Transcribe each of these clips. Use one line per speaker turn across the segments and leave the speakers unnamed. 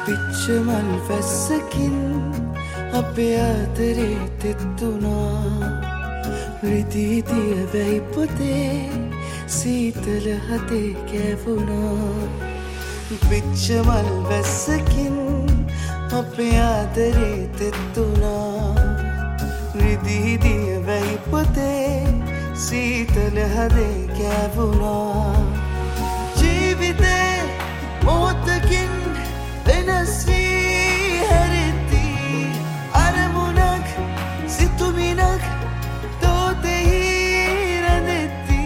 පිච්චමල් වැස්සකින් අපේ ආදරේ තෙත්තුනා රිදී දිය වැයි පොතේ සීතල හදේ කැවුනා පිච්චමල් වැස්සකින් අපේ ආදරේ තෙත්තුනා රිදී දිය වැයි පොතේ සීතල හදේ කැවුනා ජීවිතේ මොහොතකින් වෙනස් වී හැරෙති අරමුණක් සිතුමිණක් තෝතෙහි රැඳෙති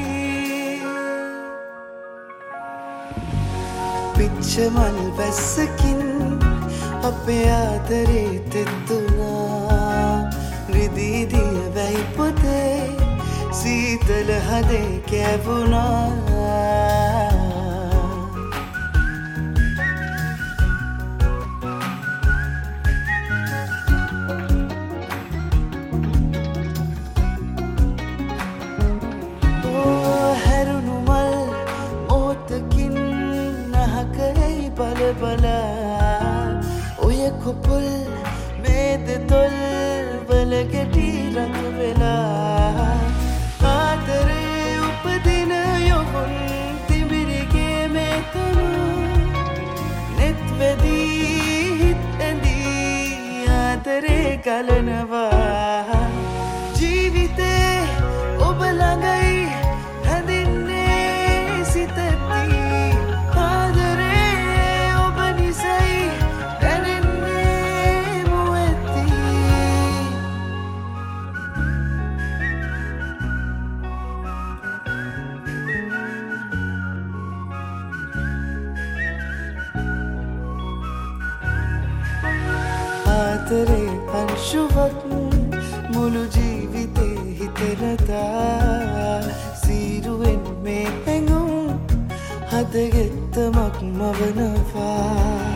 පිච්චමල් වැස්සකින් අපේ ආදරේ තෙත්තුනා රිදී දිය වැයි පොතේ සීතල හදේ කැවුනා ඔය කොපුල් මේද තොල් වල ගැටි රඟ වෙලා ආදරේ උපදින යොවුන් තිබිරිගේ මේ තනු නෙත් වෙදී හිත් ඇඳී ආදරේ ගලනවා ජීවිතේ ඔබ ළඟයි හැඳින්නේ සිතති ආදරේ අංශුවක් මුළු ජීවිතේ හිතෙනදා සීරුවෙන් මේ හැඟුම් හදගෙත්තමක් මවනවා